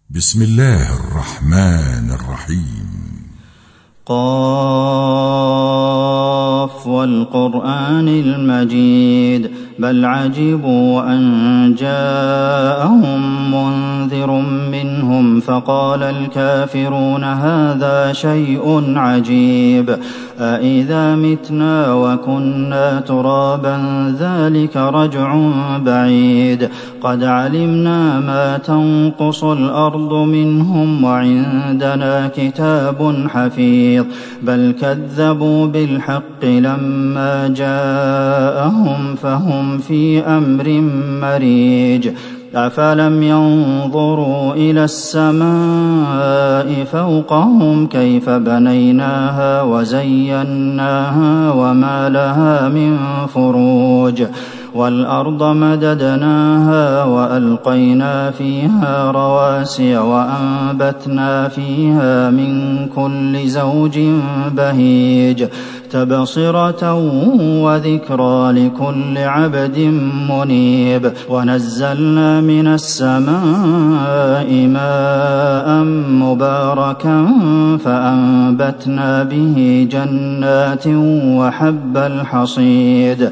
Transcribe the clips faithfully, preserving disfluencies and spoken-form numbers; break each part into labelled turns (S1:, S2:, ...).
S1: بسم الله الرحمن الرحيم.
S2: قاف والقرآن المجيد بل عجبوا أن جاءهم منذر منهم فقال الكافرون هذا شيء عجيب أإذا متنا وكنا ترابا ذلك رجع بعيد قد علمنا ما تنقص الأرض منهم وعندنا كتاب حفيظ بل كذبوا بالحق لما جاءهم فهم في أمر مريج أفلم ينظروا إلى السماء فوقهم كيف بنيناها وزيناها وما لها من فروج والأرض مددناها وألقينا فيها رواسي وأنبتنا فيها من كل زوج بهيج تبصرة وذكرى لكل عبد منيب ونزلنا من السماء ماء مباركا فأنبتنا به جنات وحب الحصيد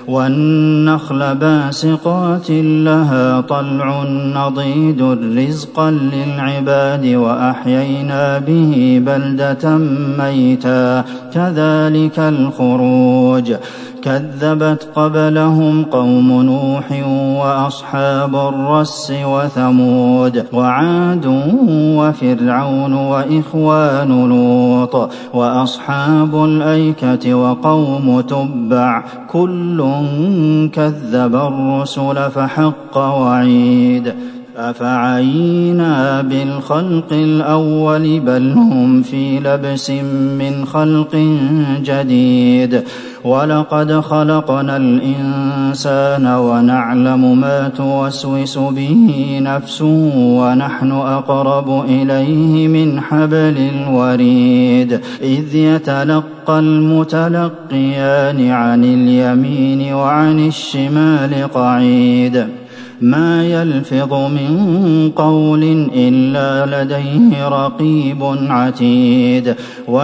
S2: والنخل باسقات لها طلع نضيد رزقا للعباد وأحيينا به بلدة ميتا كذلك الخروج كذبت قبلهم قوم نوح وأصحاب الرس وثمود وعاد وفرعون وإخوان لوط وأصحاب الأيكة وقوم تبع كل كذب الرسل فحق وعيد أفعينا بالخلق الأول بل هم في لبس من خلق جديد ولقد خلقنا الإنسان ونعلم ما توسوس به نفسه ونحن أقرب إليه من حبل الوريد إذ يتلقى المتلقيان عن اليمين وعن الشمال قعيد ما يلفظ من قول إلا لديه رقيب عتيد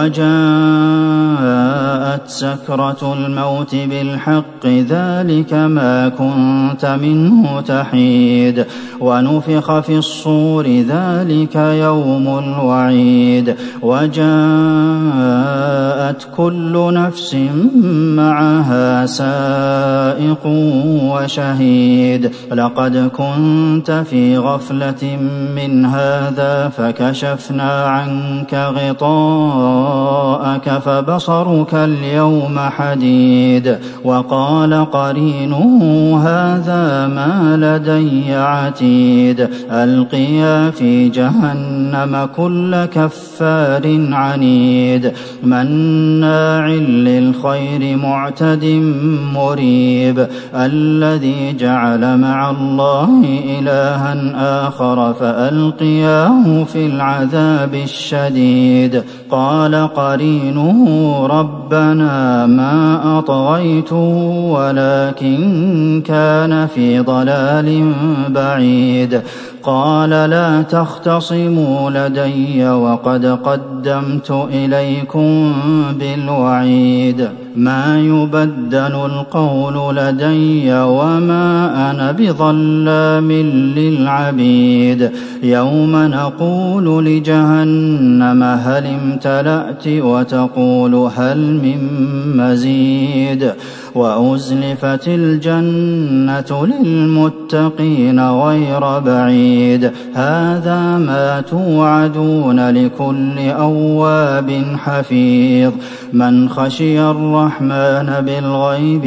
S2: وجاءت سكرة الموت بالحق ذلك ما كنت منه تحيد ونفخ في الصور ذلك يوم الوعيد وجاءت كل نفس معها سائق وشهيد لقد قد كنت في غفلة من هذا فكشفنا عنك غطاءك فبصرك اليوم حديد وقال قرينه هذا ما لدي عتيد ألقيا في جهنم كل كفار عنيد مناع للخير معتد مريب الذي جعل مع الله الله إلها آخر فألقياه في العذاب الشديد قال قرينه ربنا ما أطغيته ولكن كان في ضلال بعيد قال لا تختصموا لدي وقد قدمت إليكم بالوعيد ما يبدل القول لدي وما أنا بظلام للعبيد يوم نقول لجهنم هل امتلأت وتقول هل من مزيد وأزلفت الجنة للمتقين غير بعيد هذا ما توعدون لكل أواب حفيظ من خشي الرحمن بالغيب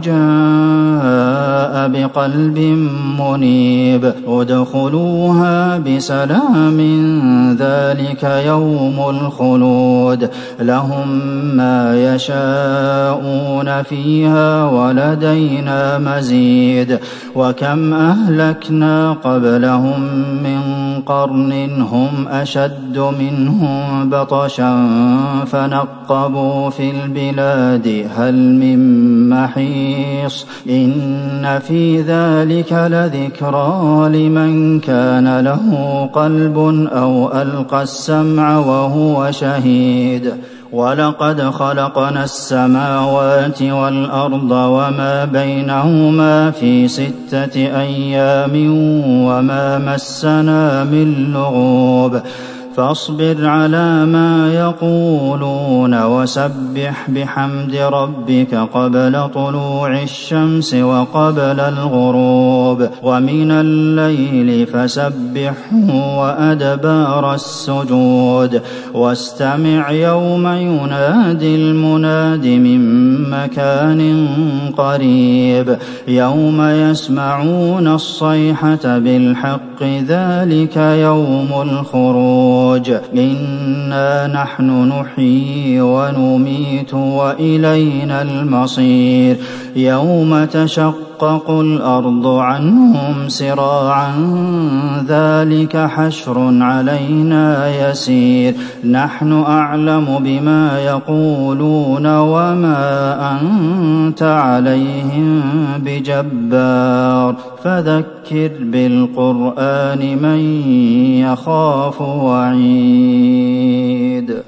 S2: وجاء بقلب منيب ادخلوها بسلام ذلك يوم الخلود لهم ما يشاءون فيها فيها ولدينا مزيد وكم أهلكنا قبلهم من قرن هم أشد منهم بطشا فنقبوا في البلاد هل من محيص إن في ذلك لذكرى لمن كان له قلب أو ألقى السمع وهو شهيد ولقد خلقنا السماوات والأرض وما بينهما في ستة أيام وما مسنا من لغوب فاصبر على ما يقولون وسبح بحمد ربك قبل طلوع الشمس وقبل الغروب ومن الليل فسبحه وأدبار السجود واستمع يوم ينادي المناد من مكان قريب يوم يسمعون الصيحة بالحق ذلك يوم الخروج إنا نحن نحيي ونميت وإلينا المصير يوم تشقق الأرض عنهم سراعا ذلك حشر علينا يسير نحن أعلم بما يقولون وما أنت عليهم بجبار فذكر بالقرآن من يخاف وعيد